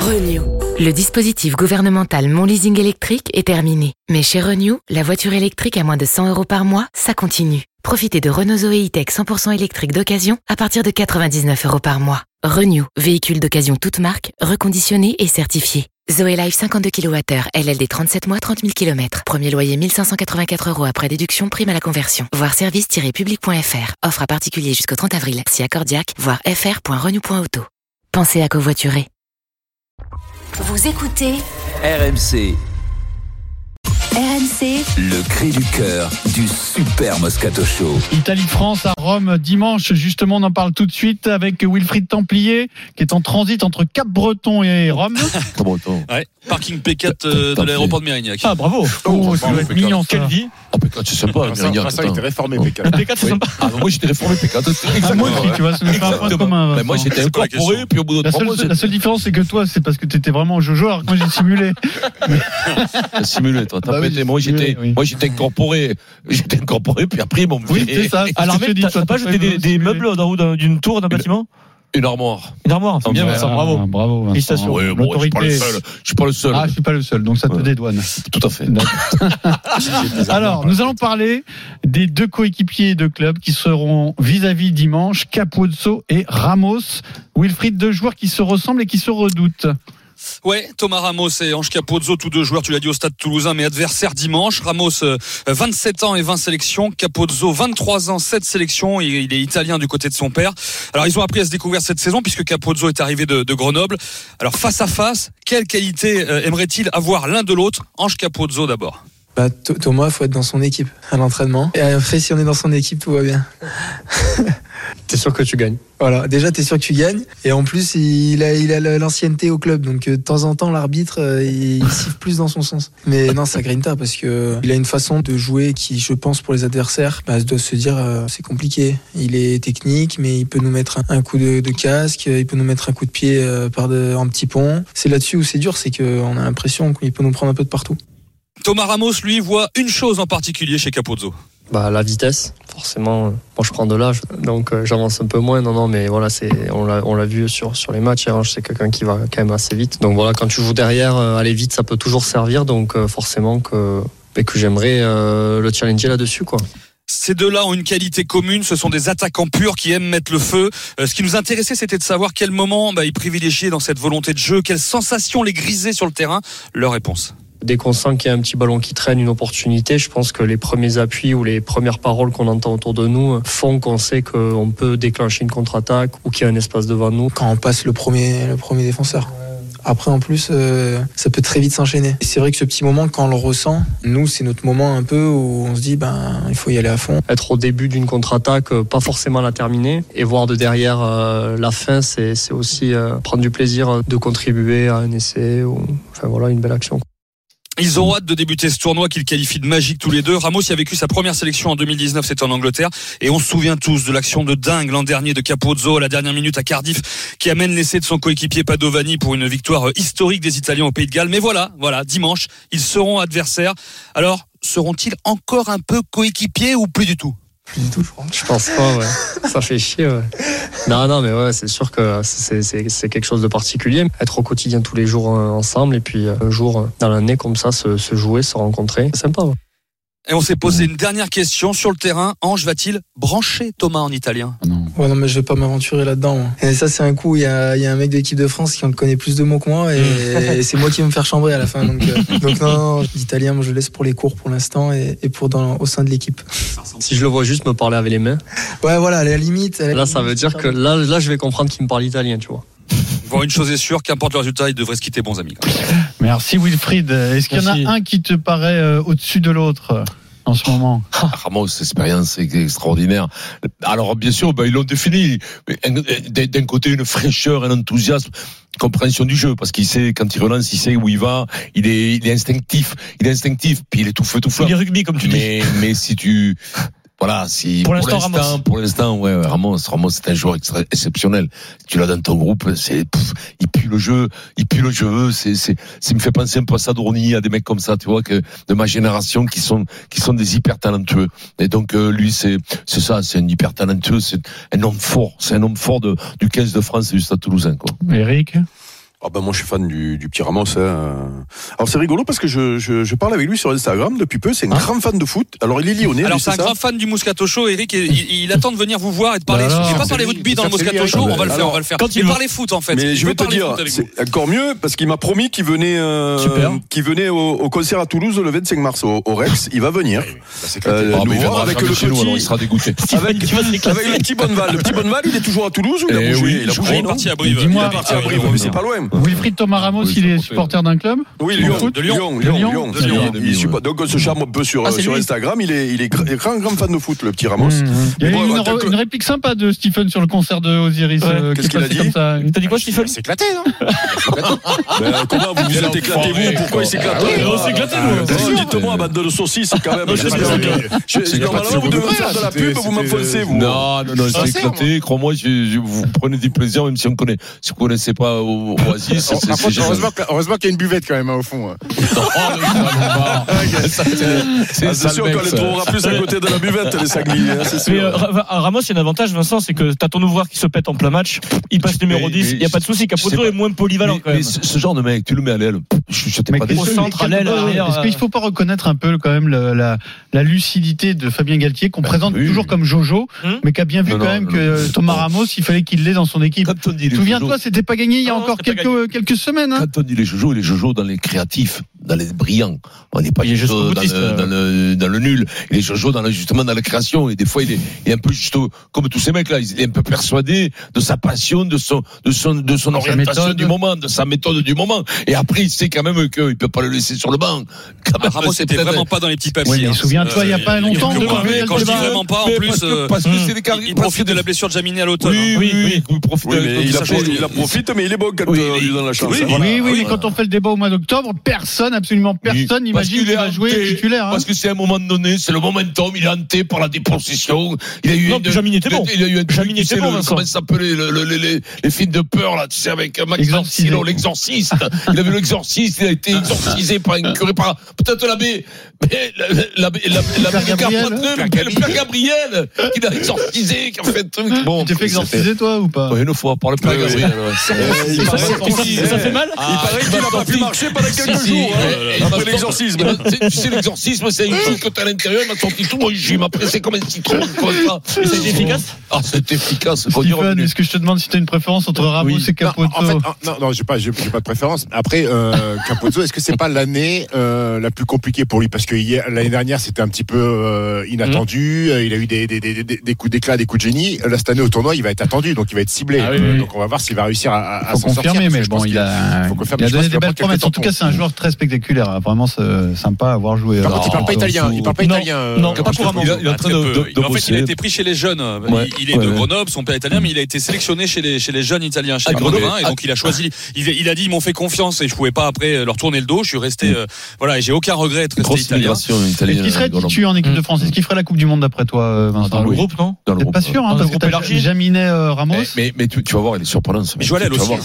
Renew. Le dispositif gouvernemental Mon Leasing électrique est terminé. Mais chez Renew, la voiture électrique à moins de 100 € par mois, ça continue. Profitez de Renault Zoé E-Tech 100% électrique d'occasion à partir de 99 € par mois. Renew, véhicule d'occasion toute marque, reconditionné et certifié. Zoé Life 52 kWh, LLD 37 mois, 30 000 km. Premier loyer 1 584 € après déduction, prime à la conversion. Voir service-public.fr. Offre à particulier jusqu'au 30 avril. Si accordiaque, voir fr.renew.auto. Pensez à covoiturer. Vous écoutez RMC, Le cri du cœur du Super Moscato Show. Italie-France à Rome dimanche, justement on en parle tout de suite avec Wilfried Templier qui est en transit entre Cap-Breton et Rome. Cap-Breton. Ouais, parking P4 de l'aéroport de Mérignac. Ah bravo, ça doit être mignon. Quelle vie. P4 c'est sympa, Mérignac. Ça, il était réformé P4. P4 c'est sympa. Moi j'étais réformé P4. Moi aussi, tu vois, ça nous fait un point commun. Moi j'étais incorporé, puis au bout de 3 mois. La seule différence c'est que toi c'est parce que t'étais vraiment Jojo alors que moi j'ai simulé. T'as simulé toi, t'as pété. Moi j'étais incorporé, puis après ils m'ont Oui, c'est ça. Alors, t'as pas jeté des meubles en haut d'une tour, d'un bâtiment? Une armoire. C'est bien, Vincent, bravo. Bravo. Félicitations. Oui, bon, je suis pas le seul. Ah, je suis pas le seul, donc ça te dédouane. Tout à fait. Alors, nous allons parler des deux coéquipiers de club qui seront vis-à-vis dimanche, Capozzo et Ramos. Wilfried, deux joueurs qui se ressemblent et qui se redoutent. Ouais, Thomas Ramos et Ange Capozzo, tous deux joueurs, tu l'as dit, au Stade Toulousain, mais adversaires dimanche. Ramos, 27 ans et 20 sélections. Capozzo, 23 ans, 7 sélections. Il est italien du côté de son père. Alors, ils ont appris à se découvrir cette saison puisque Capozzo est arrivé de Grenoble. Alors, face à face, quelle qualité aimerait-il avoir l'un de l'autre? Ange Capozzo d'abord. Thomas, faut être dans son équipe à l'entraînement. Et après, si on est dans son équipe, tout va bien. T'es sûr que tu gagnes? Voilà, déjà t'es sûr que tu gagnes. Et en plus, il a l'ancienneté au club. Donc de temps en temps, l'arbitre, il siffle plus dans son sens. Mais non, ça grinta parce que il a une façon de jouer qui, je pense, pour les adversaires, doit se dire c'est compliqué. Il est technique, mais il peut nous mettre un coup de casque, il peut nous mettre un coup de pied en petit pont. C'est là-dessus où c'est dur, c'est qu'on a l'impression qu'il peut nous prendre un peu de partout. Thomas Ramos, lui, voit une chose en particulier chez Capozzo. La vitesse, forcément. Moi, je prends de l'âge, donc j'avance un peu moins. Non, mais voilà, on l'a vu sur les matchs. C'est quelqu'un qui va quand même assez vite. Donc voilà, quand tu joues derrière, aller vite, ça peut toujours servir. Donc forcément que j'aimerais le challenger là-dessus, quoi. Ces deux-là ont une qualité commune, ce sont des attaquants purs qui aiment mettre le feu. Ce qui nous intéressait, c'était de savoir quel moment ils privilégiaient dans cette volonté de jeu, quelles sensations les grisaient sur le terrain. Leur réponse. Dès qu'on sent qu'il y a un petit ballon qui traîne, une opportunité, je pense que les premiers appuis ou les premières paroles qu'on entend autour de nous font qu'on sait qu'on peut déclencher une contre-attaque ou qu'il y a un espace devant nous. Quand on passe le premier défenseur. Après, en plus, ça peut très vite s'enchaîner. Et c'est vrai que ce petit moment, quand on le ressent, nous, c'est notre moment un peu où on se dit, il faut y aller à fond. Être au début d'une contre-attaque, pas forcément la terminer, et voir de derrière la fin, c'est aussi prendre du plaisir de contribuer à un essai ou, une belle action. Ils ont hâte de débuter ce tournoi qu'ils qualifient de magique tous les deux. Ramos y a vécu sa première sélection en 2019, c'était en Angleterre. Et on se souvient tous de l'action de dingue l'an dernier de Capozzo à la dernière minute à Cardiff qui amène l'essai de son coéquipier Padovani pour une victoire historique des Italiens au Pays de Galles. Mais voilà, dimanche, ils seront adversaires. Alors, seront-ils encore un peu coéquipiers ou plus du tout? Plus du tout, je crois. Je pense pas, ouais. Ça fait chier, ouais. Non, mais ouais, c'est sûr que c'est quelque chose de particulier. Être au quotidien tous les jours ensemble et puis un jour dans l'année comme ça, se jouer, se rencontrer, c'est sympa, ouais. Et on s'est posé une dernière question sur le terrain. Ange va-t-il brancher Thomas en italien? Non, mais je vais pas m'aventurer là-dedans. Moi. Et ça, c'est un coup. Il y a un mec de l'équipe de France qui en connaît plus de mots que moi et c'est moi qui vais me faire chambrer à la fin. Donc non, l'italien, moi, je laisse pour les cours pour l'instant et au sein de l'équipe. Si je le vois juste me parler avec les mains. Ouais, voilà, à la limite. Là, ça veut dire que là, je vais comprendre qu'il me parle italien, tu vois. Bon, une chose est sûre, qu'importe le résultat, ils devraient se quitter bons amis. Merci Wilfried. Est-ce qu'il y en a un qui te paraît au-dessus de l'autre en ce moment? Ramos, expérience extraordinaire. Alors bien sûr, ils l'ont défini. D'un côté, une fraîcheur, un enthousiasme, une compréhension du jeu, parce qu'il sait quand il relance, il sait où il va. Il est instinctif. Puis il est tout feu tout flamme. Il est rugby comme tu dis. Mais si tu pour l'instant, ouais, Ramos, c'est un joueur exceptionnel. Tu l'as dans ton groupe, il pue le jeu, ça me fait penser un peu à Sadourny, à des mecs comme ça, tu vois, de ma génération qui sont des hyper talentueux. Et donc, lui, c'est ça, c'est un hyper talentueux, c'est un homme fort du 15 de France et du Stade Toulousain, quoi. Eric? Ah ben moi je suis fan du petit Ramos. Alors c'est rigolo parce que je parle avec lui sur Instagram depuis peu. C'est un grand fan de foot. Alors il est lyonnais. Alors c'est un grand fan du Moscato Show, Eric. Et il attend de venir vous voir et de parler. Je vais pas parler rugby dans le Moscato Show. On va le faire. Quand il parle foot en fait. Mais je vais te dire, c'est encore mieux parce qu'il m'a promis qu'il venait au concert à Toulouse le 25 mars au Rex. Il va venir. Nous voir avec le petit. Il sera dégoûté. Avec le petit Bonneval. Le petit Bonneval, il est toujours à Toulouse ou il a bougé? Il est parti à Brive. Dis-moi, mais c'est pas loin. Wilfried Thomas Ramos, il est supporter d'un club? Oui, de Lyon. Donc on se charme un peu sur Instagram. Il est grand fan de foot, le petit Ramos. Il y a eu une réplique sympa de Stephen sur le concert de Osiris. Qu'est-ce qu'il a dit? T'as dit quoi, Stephen? C'est éclaté, non? Comment vous êtes éclaté, vous? Pourquoi il s'éclate? On s'est éclaté, nous. Dites-moi, bande de saucisses, quand même. Normalement, vous devez faire de la pub, vous m'enfoncez, vous. Non, c'est éclaté. Crois-moi, vous prenez du plaisir, même si vous connaissez pas Oasis. Heureusement qu'il y a une buvette quand même au fond. C'est sûr qu'on les trouvera plus à côté de la buvette, les sangliers. Mais Ramos, il y a un avantage, Vincent, c'est que t'as ton ouvreur qui se pète en plein match, il passe numéro 10, il n'y a pas de souci. Capozzo est moins polyvalent quand même. Mais ce genre de mec, tu le mets à l'aile, je t'ai pas dit. Au centre, à l'aile, à l'arrière. Est-ce qu'il ne faut pas reconnaître un peu quand même la lucidité de Fabien Galtier, qu'on présente toujours comme Jojo, mais qui a bien vu quand même que Thomas Ramos, il fallait qu'il l'ait dans son équipe. Souviens-toi, c'était pas gagné il y a encore quelques semaines. Quand on dit les Jojo dans les créatifs, dans les brillants. On n'est pas juste dans le nul. Il est Jojo justement dans la création. Et des fois, il est un peu juste comme tous ces mecs-là. Il est un peu persuadé de sa passion, de son orientation du moment, de sa méthode du moment. Et après, il sait quand même qu'il peut pas le laisser sur le banc. Ramos c'était vraiment pas dans les petits papiers. Oui, souviens-toi, il y a pas longtemps. Quand je dis vraiment pas, en plus, il profite de la blessure de Jaminet à l'automne. Oui, il profite, mais il est bon quand il lui donne la chance. Oui, quand on fait le débat au mois d'octobre, absolument personne n'imagine qu'il va jouer titulaire. Parce que c'est à un moment donné, c'est le momentum, il est hanté par la dépossession. Jaminet était bon. Il a eu un Jaminet était bon. Comment ça s'appelait les films de peur là, tu sais, avec Max Marcillo, l'exorciste. Il avait l'exorciste, il a été exorcisé par un curé, par peut-être l'abbé le père Gabriel, qui l'a exorcisé, qui a fait un truc. Bon, tu t'es fait exorciser toi ou pas? Une fois par le père Gabriel. Ça fait mal? Il paraît qu'il n'a pas pu marcher pendant quelques jours après l'exorcisme. Tu sais, l'exorcisme, c'est une chose que t'as à l'intérieur, il m'a sorti tout mon jus, il m'a pressé comme un citron. Et c'était efficace? Ah, c'était efficace. Stephen, est-ce que je te demande si tu as une préférence entre Ramos et Capozzo? En fait, non, j'ai pas de préférence. Après, Capozzo, est-ce que c'est pas l'année la plus compliquée pour lui? Parce que l'année dernière, c'était un petit peu inattendu. Il a eu des coups d'éclat, des coups de génie. Là, cette année au tournoi, il va être attendu, donc il va être ciblé. Donc on va voir s'il va réussir à s'en sortir. Mais bon, il a donné des belles promesses. En tout cas, c'est un joueur très spectaculaire. Vraiment sympa à avoir joué. Par contre, il parle pas italien. Non, pas couramment. En fait, il a été pris chez les jeunes. Il est de Grenoble, son père est italien, mais il a été sélectionné chez les jeunes italiens, chez les Grenobins, et donc il a choisi. Il a dit, ils m'ont fait confiance et je pouvais pas après leur tourner le dos. Je suis resté, voilà, et j'ai aucun regret d'être resté italien. Est-ce qu'il serait titulaire en équipe de France? Est-ce qu'il ferait la Coupe du Monde d'après toi, Vincent? Dans le groupe, non? T'es pas sûr, parce que t'as Jaminet, Ramos. Mais tu vas voir, il est surprenant. Il joue à l'aile aussi.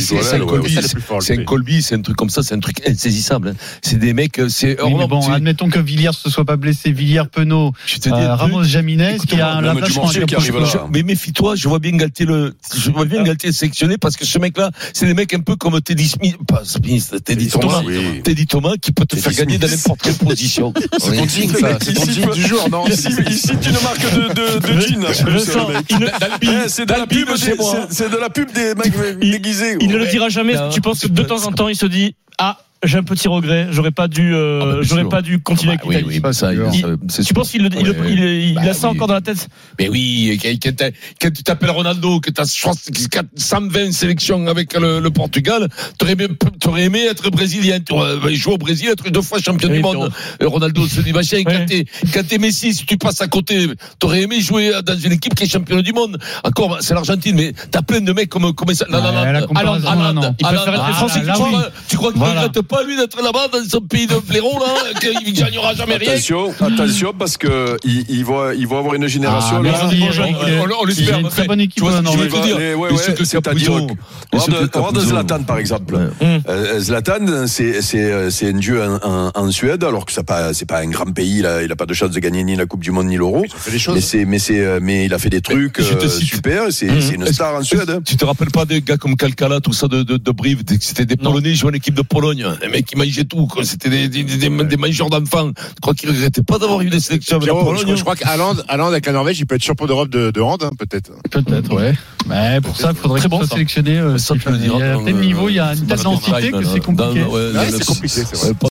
C'est un Colby, c'est un truc comme ça, c'est un truc insaisissable. C'est des mecs, c'est. Bon, admettons que Villiers se soit pas blessé, Villiers-Penaud, Ramos, Jaminet, qui a la vache mais méfie-toi, je vois bien Galtier sélectionné parce que ce mec-là, c'est des mecs un peu comme Teddy Smith, pas Smith, Teddy Thomas, qui peut te faire gagner dans n'importe quelle position. C'est ton digne, ça. C'est ton digne du jour, non? Ici, tu ne marques de jean. C'est de la pub des mecs déguisés. Il ne le dira jamais. Tu penses que de temps en temps, il se dit, j'ai un petit regret, j'aurais pas dû continuer avec l'Italie. Tu penses qu'il a ça encore dans la tête? Mais oui, quand tu t'appelles Ronaldo, que tu as 120 sélections avec le Portugal, t'aurais aimé être brésilien, jouer au Brésil, être 2 fois champion du monde. Ronaldo se dit machin, quand t'es Messi, si tu passes à côté, t'aurais aimé jouer dans une équipe qui est championne du monde. Encore, c'est l'Argentine, mais t'as plein de mecs comme ça. Il préfère être français. Tu crois qu'il regrette pas lui d'être là-bas dans son pays de blaireau là, qu'il gagnera jamais rien. Attention parce que ils vont avoir une génération. On l'espère. Une très bonne équipe. Regarde Zlatan par exemple. Zlatan, c'est un dieu en Suède, alors que c'est pas un grand pays. Il a pas de chance de gagner ni la Coupe du Monde ni l'Euro. Mais il a fait des trucs super. C'est une star en Suède. Tu te rappelles pas des gars comme Kalkala, tout ça de Brive, c'était des Polonais, ils jouaient en équipe de Pologne. Les mecs qui mangeaient tout, quoi. C'était des mangeurs d'enfants. Je crois qu'ils regrettaient pas d'avoir eu des sélections avec la Pologne. Je crois qu'Haaland avec la Norvège, il peut être champion d'Europe de hand, peut-être. Peut-être, ouais. Mais pour ça, il faudrait qu'il soit sélectionné. Il y a un tel niveau, il y a une telle densité que c'est compliqué. C'est compliqué, c'est vrai.